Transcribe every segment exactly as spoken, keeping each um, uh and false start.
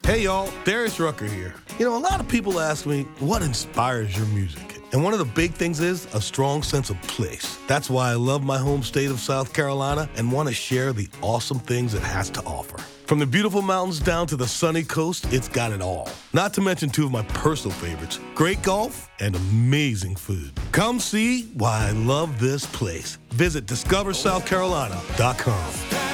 Hey y'all, Darius Rucker here. You know, a lot of people ask me, what inspires your music? And one of the big things is a strong sense of place. That's why I love my home state of South Carolina and want to share the awesome things it has to offer. From the beautiful mountains down to the sunny coast, it's got it all. Not to mention two of my personal favorites, great golf and amazing food. Come see why I love this place. Visit discover south carolina dot com.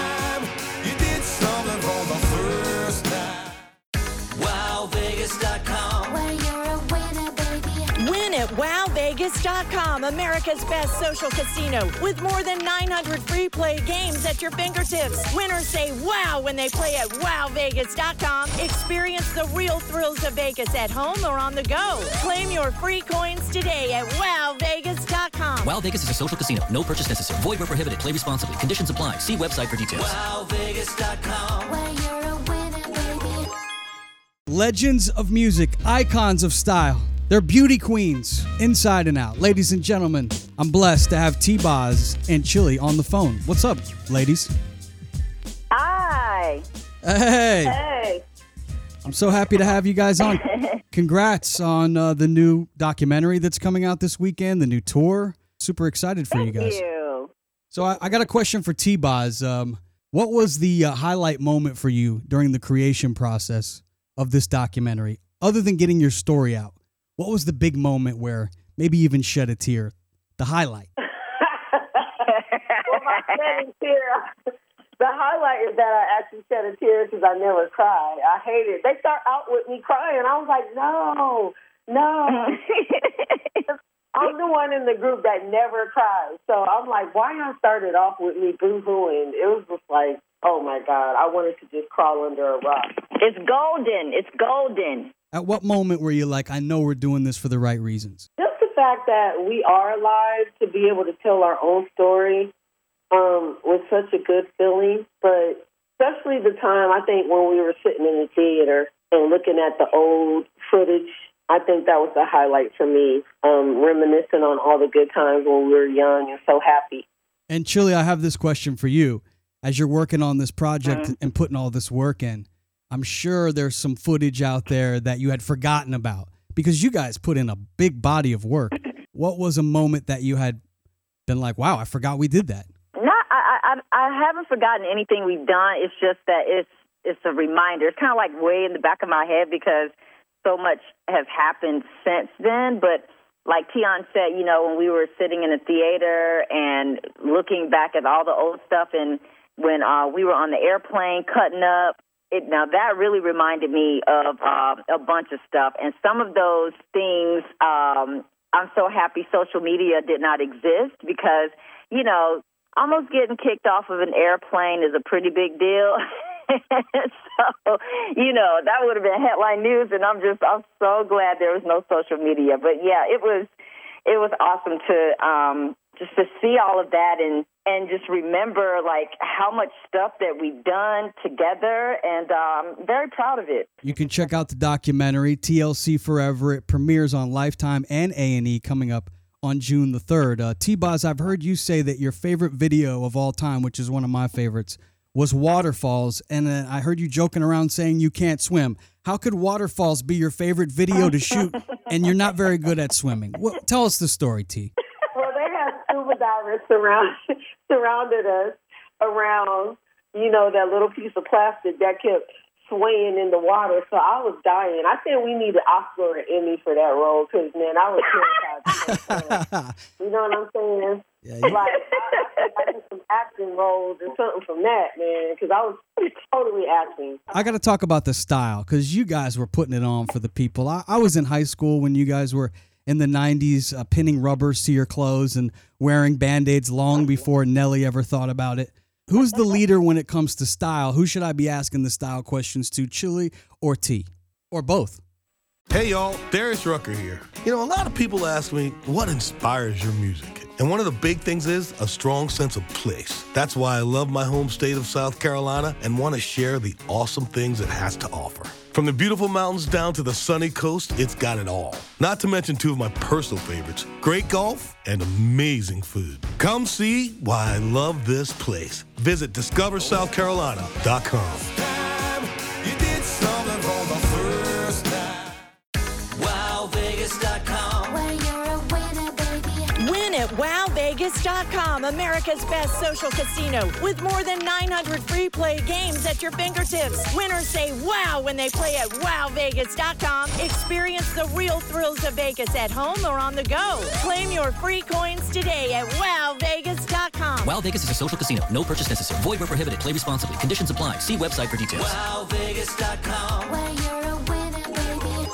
At wow vegas dot com, America's best social casino with more than nine hundred free play games at your fingertips. Winners say wow when they play at wow vegas dot com. Experience the real thrills of Vegas at home or on the go. Claim your free coins today at wow vegas dot com. Wow Vegas is a social casino. No purchase necessary. Void where prohibited. Play responsibly. Conditions apply. See website for details. wow vegas dot com. Where you're a winner, baby. Legends of music, icons of style. They're beauty queens, inside and out. Ladies and gentlemen, I'm blessed to have T-Boz and Chili on the phone. What's up, ladies? Hi. Hey. Hey. I'm so happy to have you guys on. Congrats on uh, the new documentary that's coming out this weekend, the new tour. Super excited for Thank you guys. you. So I, I got a question for T-Boz. Um, what was the uh, highlight moment for you during the creation process of this documentary, other than getting your story out? What was the big moment where maybe even shed a tear? The highlight. Well, my shedding tear, the highlight is that I actually shed a tear because I never cried. I hate it. They start out with me crying. I was like, no, no. I'm the one in the group that never cries. So I'm like, why y'all started off with me boo-hooing? It was just like, oh, my God. I wanted to just crawl under a rock. It's golden. It's golden. At what moment were you like, I know we're doing this for the right reasons? Just the fact that we are alive to be able to tell our own story um, was such a good feeling. But especially the time, I think, when we were sitting in the theater and looking at the old footage, I think that was the highlight for me, um, reminiscing on all the good times when we were young and so happy. And Chili, I have this question for you. As you're working on this project mm-hmm. and putting all this work in, I'm sure there's some footage out there that you had forgotten about because you guys put in a big body of work. What was a moment that you had been like, wow, I forgot we did that? No, I, I, I haven't forgotten anything we've done. It's just that it's it's a reminder. It's kind of like way in the back of my head because so much has happened since then. But like Tion said, you know, when we were sitting in a theater and looking back at all the old stuff and when uh, we were on the airplane cutting up, It, now, that really reminded me of uh, a bunch of stuff. And some of those things, um, I'm so happy social media did not exist because, you know, almost getting kicked off of an airplane is a pretty big deal. So, you know, that would have been headline news. And I'm just, I'm so glad there was no social media. But, yeah, it was, it was awesome to um, just to see all of that and, and just remember, like, how much stuff that we've done together, and I'm um, very proud of it. You can check out the documentary, T L C Forever. It premieres on Lifetime and A and E coming up on June the third. Uh, T-Boz, I've heard you say that your favorite video of all time, which is one of my favorites, was Waterfalls, and uh, I heard you joking around saying you can't swim. How could Waterfalls be your favorite video to shoot, and you're not very good at swimming? Well, tell us the story, T. Well, they have scuba divers surround, surrounded us around, you know, that little piece of plastic that kept swaying in the water. So I was dying. I think we need an Oscar or an Emmy for that role because, man, I was terrified. You know what I'm saying? Yeah, yeah. Like, I, I did some acting roles or something from that, man, because I was totally acting. I got to talk about the style because you guys were putting it on for the people. I, I was in high school when you guys were in the nineties uh, pinning rubbers to your clothes and wearing Band-Aids long before Nelly ever thought about it. Who's the leader when it comes to style? Who should I be asking the style questions to, Chili or T? Or both? Hey, y'all, Darius Rucker here. You know, a lot of people ask me, what inspires your music? And one of the big things is a strong sense of place. That's why I love my home state of South Carolina and want to share the awesome things it has to offer. From the beautiful mountains down to the sunny coast, it's got it all. Not to mention two of my personal favorites, great golf and amazing food. Come see why I love this place. Visit discover south carolina dot com. dot com, America's best social casino, with more than nine hundred free play games at your fingertips. Winners say wow when they play at wow vegas dot com. Experience the real thrills of Vegas at home or on the go. Claim your free coins today at wow vegas dot com. WOW Vegas is a social casino. No purchase necessary. Void where prohibited. Play responsibly. Conditions apply. See website for details. wow vegas dot com, where you're a winner, baby.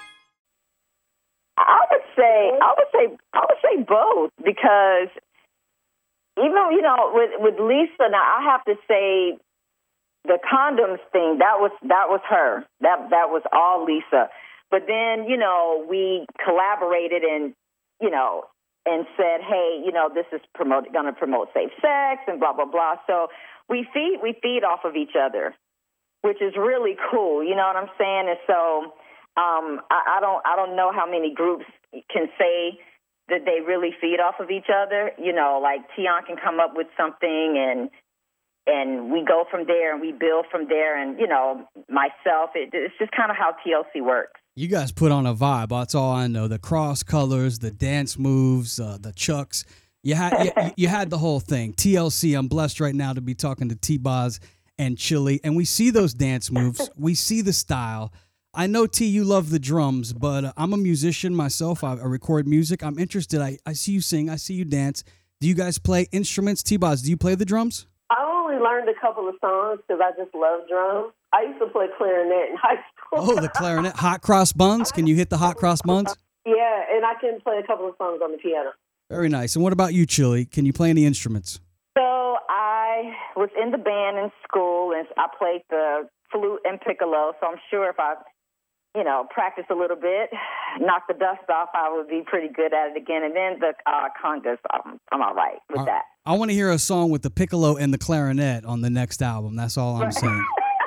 I would say, I would say, I would say both, because even, you know, with with Lisa, now I have to say the condoms thing, that was that was her. That that was all Lisa. But then, you know, we collaborated and, you know, and said, hey, you know, this is promote going to promote safe sex and blah blah blah. So we feed we feed off of each other, which is really cool. You know what I'm saying? And so. Um, I, I don't I don't know how many groups can say that they really feed off of each other. You know, like Tion can come up with something and and we go from there and we build from there. And, you know, myself, it, it's just kind of how T L C works. You guys put on a vibe. That's all I know. The cross colors, the dance moves, uh, the chucks. You had you, you had the whole thing. T L C, I'm blessed right now to be talking to T-Boz and Chili. And we see those dance moves. We see the style. I know, T, you love the drums, but uh, I'm a musician myself. I, I record music. I'm interested. I, I see you sing. I see you dance. Do you guys play instruments? T-Boz, do you play the drums? I only learned a couple of songs because I just love drums. I used to play clarinet in high school. Oh, the clarinet. Hot cross buns. Can you hit the hot cross buns? Yeah, and I can play a couple of songs on the piano. Very nice. And what about you, Chili? Can you play any instruments? So I was in the band in school, and I played the flute and piccolo, so I'm sure if I... you know, practice a little bit, knock the dust off, I would be pretty good at it again. And then the uh, congas, I'm, I'm all right with Uh, that. I want to hear a song with the piccolo and the clarinet on the next album. That's all I'm saying.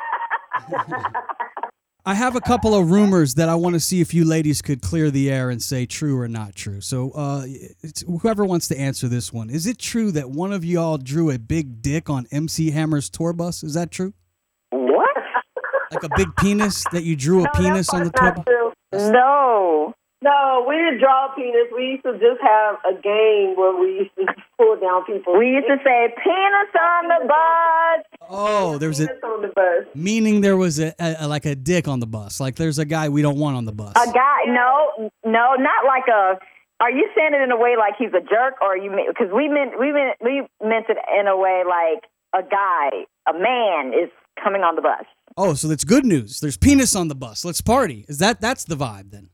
I have a couple of rumors that I want to see if you ladies could clear the air and say true or not true. So uh, it's, whoever wants to answer this one, is it true that one of y'all drew a big dick on M C Hammer's tour bus? Is that true? What? Like a big penis, that you drew a No, penis that on the part's tour not bus? true. No. No, we didn't draw a penis. We used to just have a game where we used to pull down people. We used to say, penis on the bus. Oh, there was a... penis on the bus. Meaning there was a, a like a dick on the bus. Like there's a guy we don't want on the bus. A guy, no, no, not like a, are you saying it in a way like he's a jerk, or you mean, because we meant, we meant, we meant it in a way like a guy, a man is coming on the bus. Oh, so that's good news. There's penis on the bus. Let's party. Is that that's the vibe then?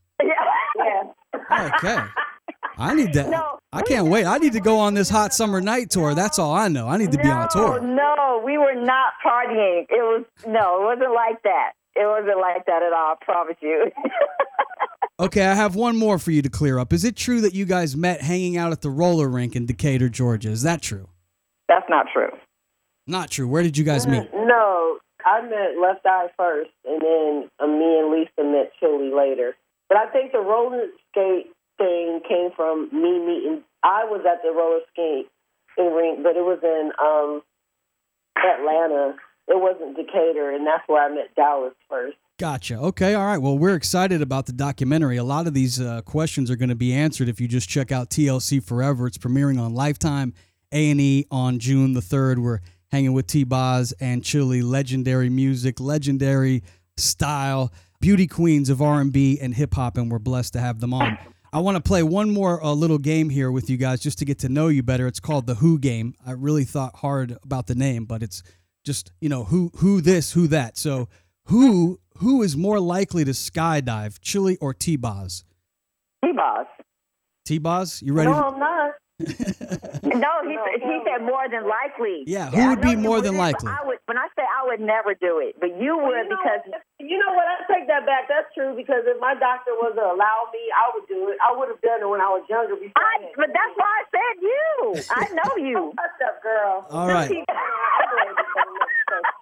Yeah. Okay. I need that. No. I can't wait. I need to go on this hot summer night tour. That's all I know. I need to be no, on tour. No, we were not partying. It was, no, it wasn't like that. It wasn't like that at all, I promise you. Okay, I have one more for you to clear up. Is it true that you guys met hanging out at the roller rink in Decatur, Georgia? Is that true? That's not true. Not true. Where did you guys meet? No, I met Left Eye first, and then uh, me and Lisa met Chili later. But I think the roller skate thing came from me meeting. I was at the roller skate rink, but it was in um, Atlanta. It wasn't Decatur, and that's where I met Dallas first. Gotcha. Okay. All right. Well, we're excited about the documentary. A lot of these uh, questions are going to be answered if you just check out T L C Forever. It's premiering on Lifetime, A and E on June the third. We're hanging with T-Boz and Chili. Legendary music, legendary style, beauty queens of R and B and hip-hop, and we're blessed to have them on. I want to play one more uh, little game here with you guys just to get to know you better. It's called the Who Game. I really thought hard about the name, but it's just, you know, who who this, who that. So who who is more likely to skydive, Chili or T-Boz? T-Boz. T-Boz, you ready? No, to- I'm not. No, he said, he said more than likely. Yeah, who would I know be you more than would, likely? I would, when I say I would never do it, but you would You know because what? You know what? I take that back. That's true, because if my doctor was to allow me, I would do it. I would have done it when I was younger. Before I, but that's why I said you. I know you. What's up, girl? All right.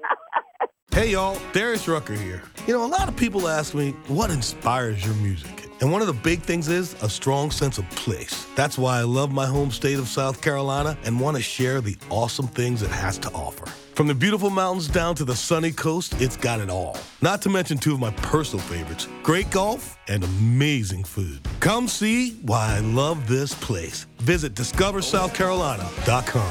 Hey y'all, Darius Rucker here. You know, a lot of people ask me, what inspires your music? And one of the big things is a strong sense of place. That's why I love my home state of South Carolina and want to share the awesome things it has to offer. From the beautiful mountains down to the sunny coast, it's got it all. Not to mention two of my personal favorites, great golf and amazing food. Come see why I love this place. Visit discover south carolina dot com.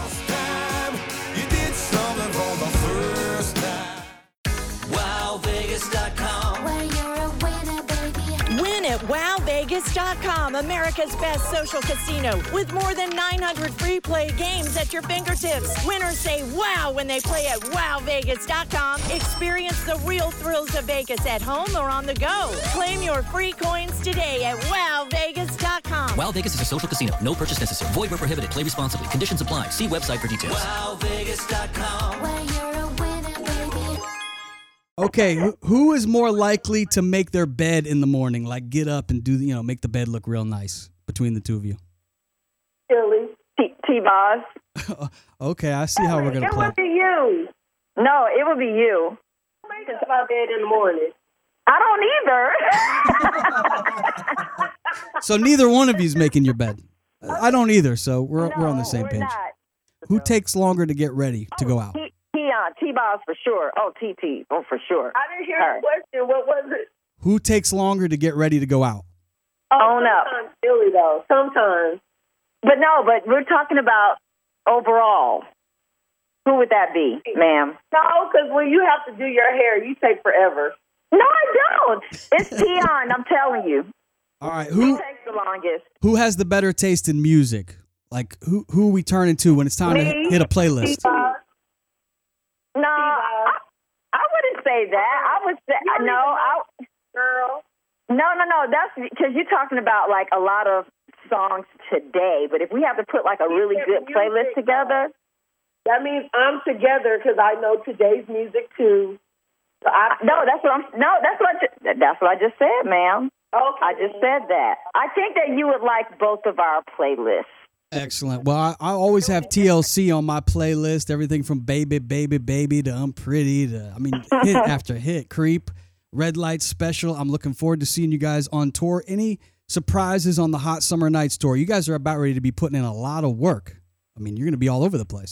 wow vegas dot com, where you're a winner, baby. Win at wow vegas dot com, America's best social casino, with more than nine hundred free play games at your fingertips. Winners say wow when they play at wow vegas dot com. Experience the real thrills of Vegas at home or on the go. Claim your free coins today at wow vegas dot com. WOW Vegas is a social casino. No purchase necessary. Void where prohibited. Play responsibly. Conditions apply. See website for details. wow vegas dot com, where you're a winner, baby. Okay, who, who is more likely to make their bed in the morning? Like get up and do, you know, make the bed look real nice between the two of you. Chili. T- T-Boz. Okay, I see how we're gonna It play. would be you. No, it would be you. Make us my bed in the morning. I don't either. So neither one of you's making your bed. I don't either. So we're we're on the same we're page. Not. Who takes longer to get ready to go out? T- T-On, T-Boz for sure. Oh, T T. Oh, for sure. I didn't hear Her. the question. What was it? Who takes longer to get ready to go out? Own up. Sometimes Chili, though. Sometimes. But no, but we're talking about overall. Who would that be, ma'am? No, because when you have to do your hair, you take forever. No, I don't. It's T-On, I'm telling you. All right, He who takes the longest. who has the better taste in music? Like who who we turn into when it's time Me? to hit a playlist? T-Boz. No, I, I wouldn't say that. I would say, You don't no, even I, Girl. no, no, no. That's because you're talking about like a lot of songs today. But if we have to put like a really good playlist together, That means I'm together because I know today's music, too. So I, no, that's what I'm. No, that's what. I ju- that's what I just said, ma'am. okay. I just said that. I think that you would like both of our playlists. Excellent. Well, I, I always have T L C on my playlist. Everything from Baby, Baby, Baby to I'm Pretty to, I mean, hit after hit. Creep, Red Light Special. I'm looking forward to seeing you guys on tour. Any surprises on the Hot Summer Nights tour? You guys are about ready to be putting in a lot of work. I mean, you're going to be all over the place.